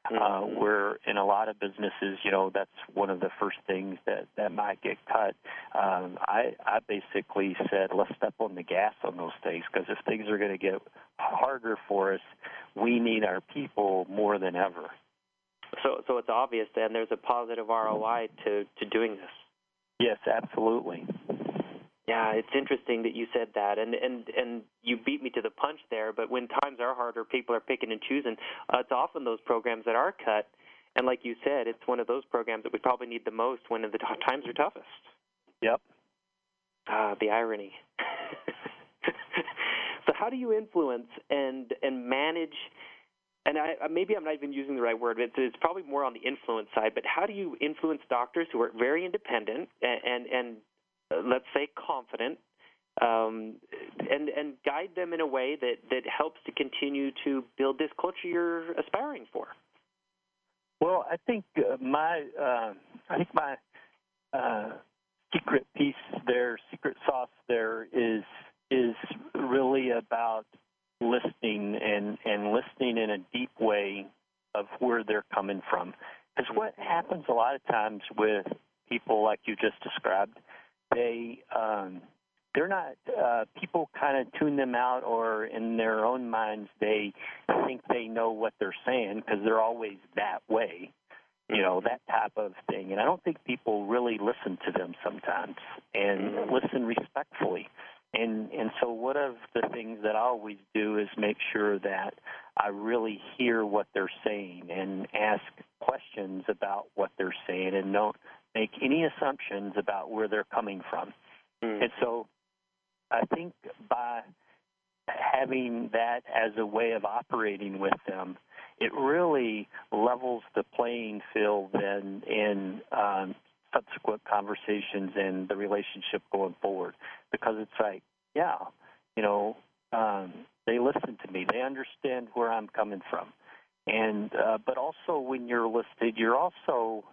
Uh, where in a lot of businesses, you know, that's one of the first things that, that might get cut. Um, I, I basically said, let's step on the gas on those things, because if things are going to get harder for us, we need our people more than ever.
So, so it's obvious then there's a positive R O I to, to doing this.
Yes, absolutely.
Yeah, it's interesting that you said that, and, and, and you beat me to the punch there, but when times are harder, people are picking and choosing. Uh, it's often those programs that are cut, and like you said, it's one of those programs that we probably need the most when the t- times are toughest.
Yep.
Ah, the irony. So how do you influence and, and manage, and I, maybe I'm not even using the right word, it's, it's probably more on the influence side, but how do you influence doctors who are very independent and, and, and let's say confident, um, and and guide them in a way that, that helps to continue to build this culture you're aspiring for?
Well, I think uh, my uh, I think my uh, secret piece there, secret sauce there is is really about listening and, and listening in a deep way of where they're coming from. Because what happens a lot of times with people like you just described, They, um, they're not, uh, people kind of tune them out, or in their own minds, they think they know what they're saying because they're always that way, you know, that type of thing. And I don't think people really listen to them sometimes and listen respectfully. And, and so one of the things that I always do is make sure that I really hear what they're saying and ask questions about what they're saying, and don't make any assumptions about where they're coming from. Mm. And so I think by having that as a way of operating with them, it really levels the playing field then in um, subsequent conversations and the relationship going forward. Because it's like, yeah, you know, um, they listen to me. They understand where I'm coming from. And uh, but also when you're listed, you're also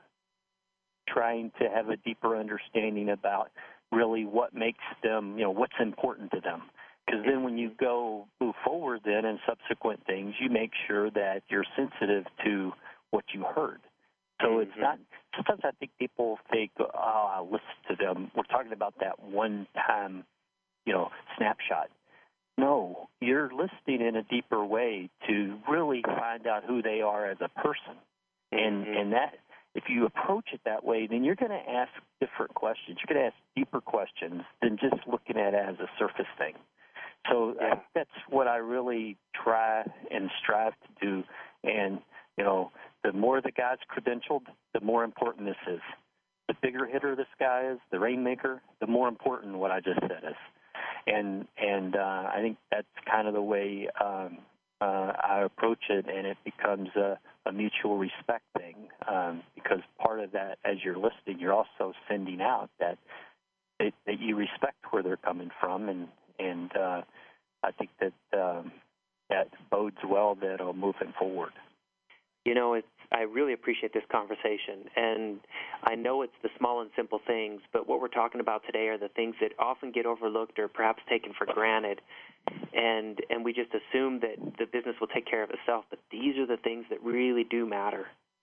trying to have a deeper understanding about really what makes them, you know, what's important to them. Because then when you go move forward then in subsequent things, you make sure that you're sensitive to what you heard. So mm-hmm. it's not, sometimes I think people think, oh, I'll listen to them. We're talking about that one-time, you know, snapshot. No, you're listening in a deeper way to really find out who they are as a person. And mm-hmm. and that, if you approach it that way, then you're going to ask different questions. You're going to ask deeper questions than just looking at it as a surface thing. So yeah. I think that's what I really try and strive to do. And, you know, the more the guy's credentialed, the more important this is. The bigger hitter this guy is, the rainmaker, the more important what I just said is. And and uh, I think that's kind of the way um, uh, I approach it, and it becomes a, a mutual respect thing, um, because part of that, as you're listening, you're also sending out that that, that you respect where they're coming from, and and uh, I think that um, that bodes well that are moving forward.
You know, it's, I really appreciate this conversation, and I know it's the small and simple things, but what we're talking about today are the things that often get overlooked or perhaps taken for granted, and and we just assume that the business will take care of itself, but these are the things that really do matter.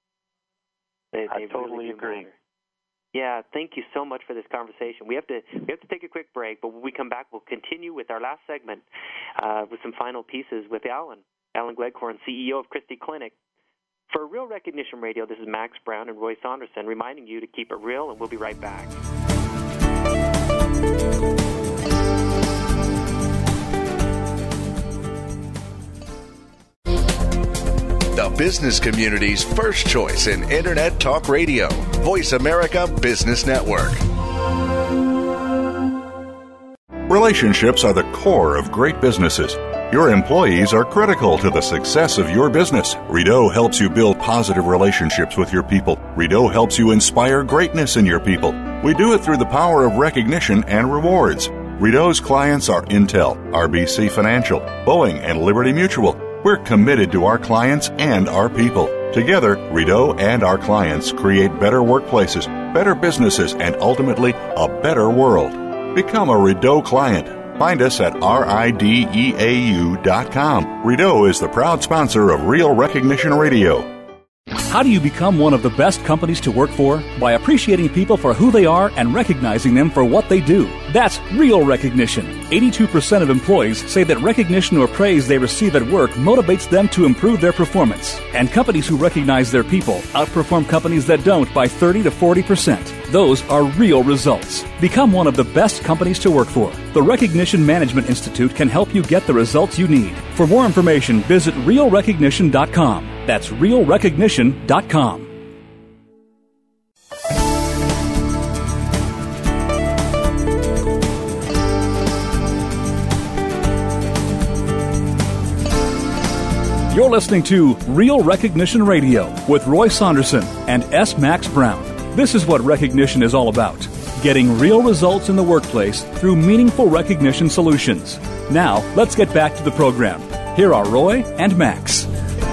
They,
I
they
totally
really
agree.
Matter. Yeah, thank you so much for this conversation. We have to we have to take a quick break, but when we come back, we'll continue with our last segment uh, with some final pieces with Alan. Alan Gleghorn, C E O of Christie Clinic. For Real Recognition Radio, this is Max Brown and Roy Saunderson reminding you to keep it real, and we'll be right back.
The business community's first choice in Internet Talk Radio. Voice America Business Network.
Relationships are the core of great businesses. Your employees are critical to the success of your business. Rideau helps you build positive relationships with your people. Rideau helps you inspire greatness in your people. We do it through the power of recognition and rewards. Rideau's clients are Intel, R B C Financial, Boeing, and Liberty Mutual. We're committed to our clients and our people. Together, Rideau and our clients create better workplaces, better businesses, and ultimately, a better world. Become a Rideau client. Find us at rideau dot com. Rideau is the proud sponsor of Real Recognition Radio.
How do you become one of the best companies to work for? By appreciating people for who they are and recognizing them for what they do. That's real recognition. eighty-two percent of employees say that recognition or praise they receive at work motivates them to improve their performance. And companies who recognize their people outperform companies that don't by thirty to forty percent. Those are real results. Become one of the best companies to work for. The Recognition Management Institute can help you get the results you need. For more information, visit real recognition dot com. That's real recognition dot com. You're listening to Real Recognition Radio with Roy Saunderson and S. Max Brown. This is what recognition is all about. Getting real results in the workplace through meaningful recognition solutions. Now, let's get back to the program. Here are Roy and Max.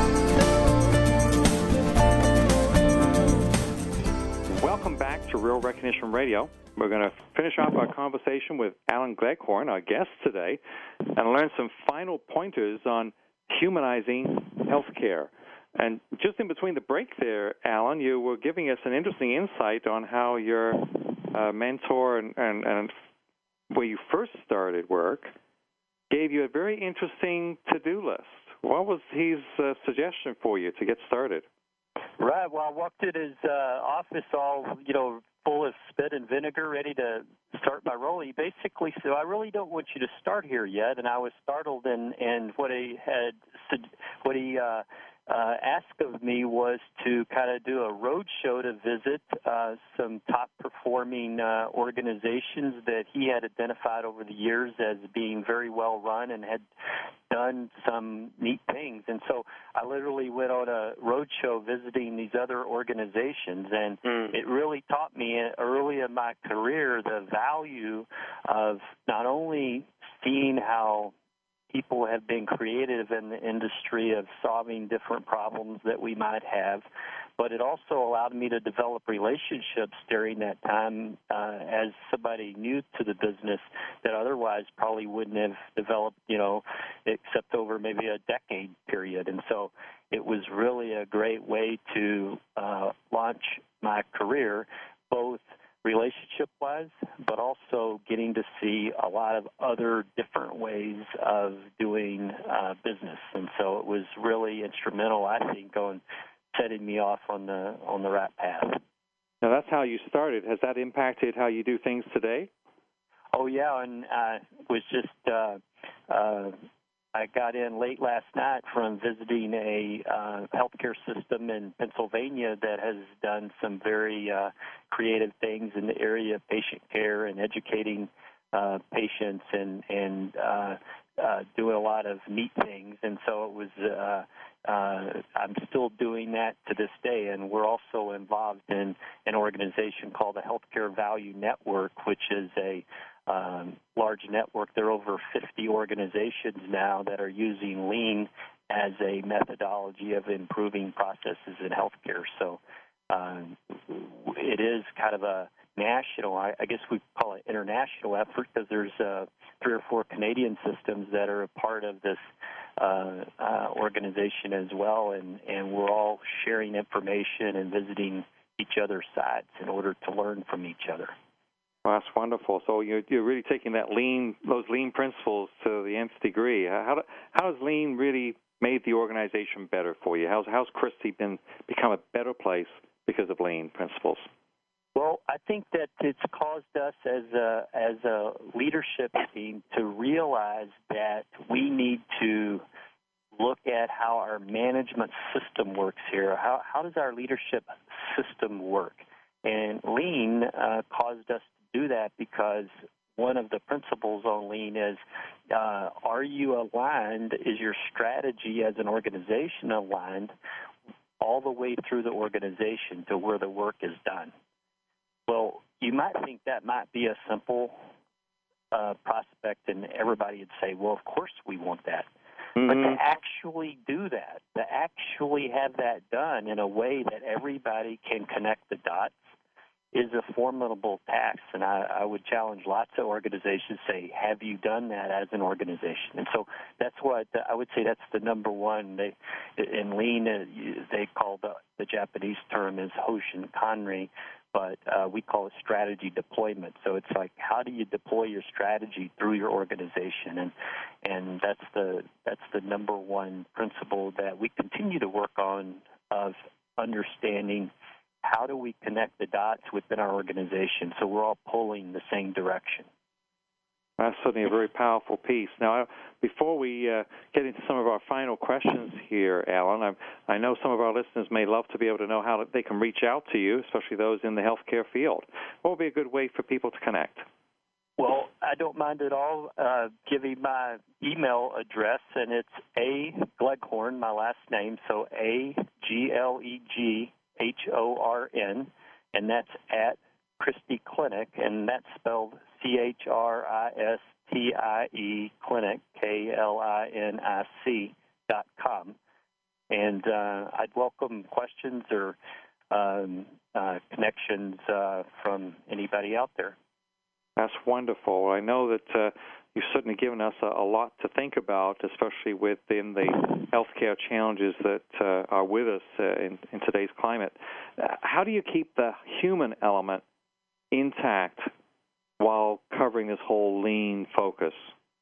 Welcome back to Real Recognition Radio. We're going to finish off our conversation with Alan Gleghorn, our guest today, and learn some final pointers on humanizing healthcare. And just in between the break there, Alan, you were giving us an interesting insight on how your uh, mentor and, and, and where you first started work gave you a very interesting to-do list. What was his uh, suggestion for you to get started?
Right. Well, I walked in his uh, office all, you know, full of spit and vinegar, ready to start my role. He basically said, I really don't want you to start here yet. And I was startled, and, and what he had, what he uh, uh, asked of me was to kind of do a road show to visit uh, some top-performing uh, organizations that he had identified over the years as being very well run and had done some neat things. And so I literally went on a road show visiting these other organizations, and mm. it really taught me early in my career the value of not only seeing how people have been creative in the industry of solving different problems that we might have, but it also allowed me to develop relationships during that time uh, as somebody new to the business that otherwise probably wouldn't have developed, you know, except over maybe a decade period. And so it was really a great way to uh, launch my career, both relationship-wise, but also getting to see a lot of other different ways of doing uh, business. And so it was really instrumental, I think, on setting me off on the on the right path.
Now, that's how you started. Has that impacted how you do things today?
Oh, yeah, and I was just uh, uh, I got in late last night from visiting a uh, healthcare system in Pennsylvania that has done some very uh, creative things in the area of patient care and educating uh, patients and, and uh, uh, doing a lot of neat things. And so it was, uh, uh, I'm still doing that to this day. And we're also involved in an organization called the Healthcare Value Network, which is a Um, large network. There are over fifty organizations now that are using Lean as a methodology of improving processes in healthcare. So um, it is kind of a national, I, I guess we call it international effort, because there's uh, three or four Canadian systems that are a part of this uh, uh, organization as well, and, and we're all sharing information and visiting each other's sites in order to learn from each other.
Well, that's wonderful. So you're, you're really taking that lean, those lean principles to the nth degree. How, do, how has lean really made the organization better for you? How's, how's Christie been become a better place because of lean principles?
Well, I think that it's caused us as a as a leadership team to realize that we need to look at how our management system works here. How how does our leadership system work? And Lean uh, caused us to do that because one of the principles on Lean is, uh, are you aligned, is your strategy as an organization aligned all the way through the organization to where the work is done? Well, you might think that might be a simple uh, prospect, and everybody would say, well, of course we want that. Mm-hmm. But to actually do that, to actually have that done in a way that everybody can connect the dots is a formidable task, and I, I would challenge lots of organizations to say, have you done that as an organization? And so that's what I would say that's the number one. They, in Lean, uh, they call the, the Japanese term is Hoshin Kanri, but uh, we call it strategy deployment. So it's like, how do you deploy your strategy through your organization? And and that's the that's the number one principle that we continue to work on, of understanding how do we connect the dots within our organization so we're all pulling the same direction.
That's certainly a very powerful piece. Now, before we uh, get into some of our final questions here, Alan, I, I know some of our listeners may love to be able to know how they can reach out to you, especially those in the healthcare field. What would be a good way for people to connect?
Well, I don't mind at all uh, giving my email address, and it's A. Gleghorn, my last name, so A G L E G H O R N, and that's at Christie Clinic, and that's spelled C H R I S T I E Clinic, K L I N I C dot com. And uh, I'd welcome questions or um, uh, connections uh, from anybody out there.
That's wonderful. I know that uh, you've certainly given us a, a lot to think about, especially within the healthcare challenges that uh, are with us uh, in, in today's climate. Uh, how do you keep the human element intact while covering this whole lean focus?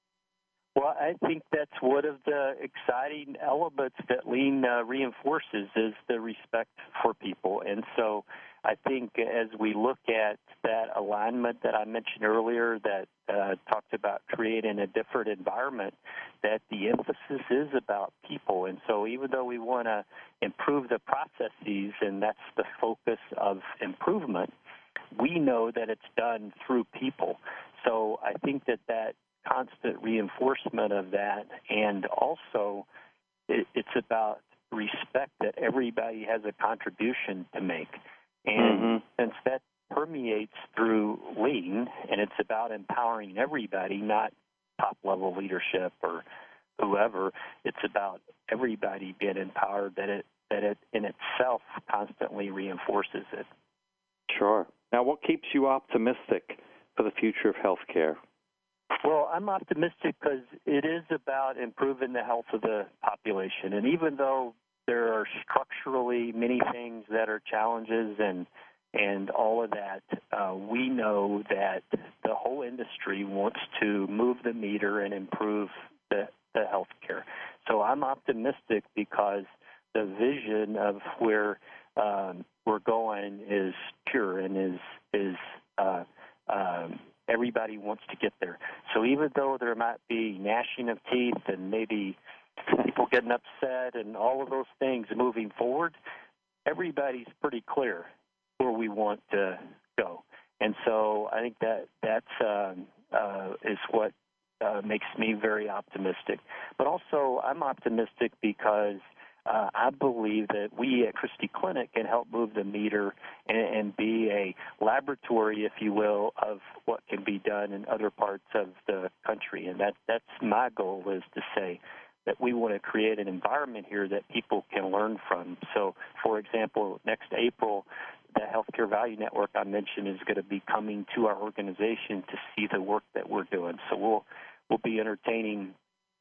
Well, I think that's one of the exciting elements that lean uh, reinforces is the respect for people. And so I think as we look at that alignment that I mentioned earlier that uh, talked about creating a different environment, that the emphasis is about people. And so even though we want to improve the processes, and that's the focus of improvement, we know that it's done through people. So I think that that constant reinforcement of that, and also it, it's about respect that everybody has a contribution to make. And mm-hmm. since that permeates through lean, and it's about empowering everybody, not top-level leadership or whoever, it's about everybody being empowered, that it, that it in itself constantly reinforces it.
Sure. Now, what keeps you optimistic for the future of healthcare?
Well, I'm optimistic because it is about improving the health of the population. And even though there are structurally many things that are challenges and and all of that, uh, we know that the whole industry wants to move the meter and improve the, the health care. So I'm optimistic because the vision of where um, we're going is pure and is is uh, um, everybody wants to get there. So even though there might be gnashing of teeth and maybe people getting upset and all of those things moving forward, everybody's pretty clear where we want to go. And so I think that that's um, uh, is what uh, makes me very optimistic. But also I'm optimistic because Uh, I believe that we at Christie Clinic can help move the meter and, and be a laboratory, if you will, of what can be done in other parts of the country. And that that's my goal, is to say that we want to create an environment here that people can learn from. So, for example, next April, the Healthcare Value Network I mentioned is going to be coming to our organization to see the work that we're doing. So we'll we'll be entertaining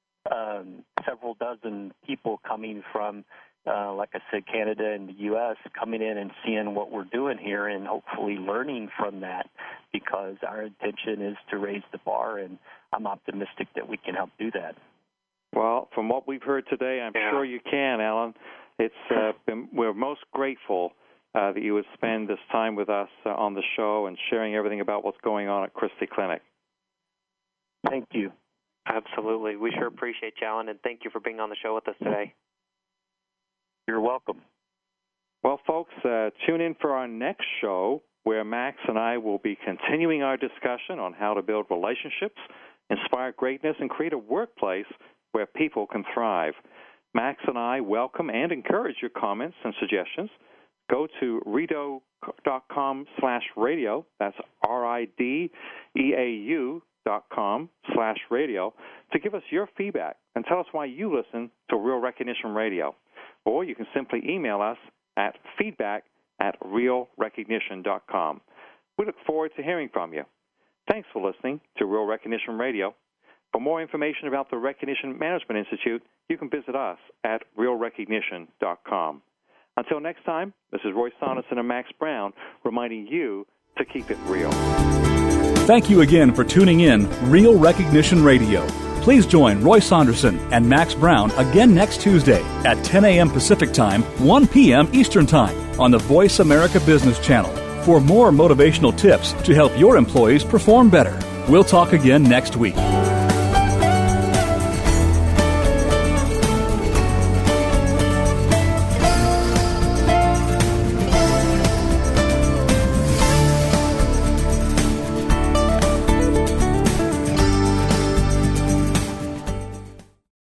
Um, several dozen people coming from, uh, like I said, Canada and the U S, coming in and seeing what we're doing here and hopefully learning from that, because our intention is to raise the bar, and I'm optimistic that we can help do that.
Well, from what we've heard today, I'm yeah. sure you can, Alan. It's uh, been, we're most grateful uh, that you would spend this time with us uh, on the show and sharing everything about what's going on at Christie Clinic.
Thank you.
Absolutely. We sure appreciate you, Alan, and thank you for being on the show with us today.
You're welcome.
Well, folks, uh, tune in for our next show, where Max and I will be continuing our discussion on how to build relationships, inspire greatness, and create a workplace where people can thrive. Max and I welcome and encourage your comments and suggestions. Go to rideau.com slash radio. That's R I D E A U dot com slash radio to give us your feedback and tell us why you listen to Real Recognition Radio. Or you can simply email us at feedback at real recognition dot com. We look forward to hearing from you. Thanks for listening to Real Recognition Radio. For more information about the Recognition Management Institute, you can visit us at real recognition dot com. Until next time, this is Roy Saunderson and Max Brown reminding you to keep it real.
Thank you again for tuning in Real Recognition Radio. Please join Roy Saunderson and Max Brown again next Tuesday at ten a.m. Pacific Time, one p.m. Eastern Time on the Voice America Business Channel for more motivational tips to help your employees perform better. We'll talk again next week.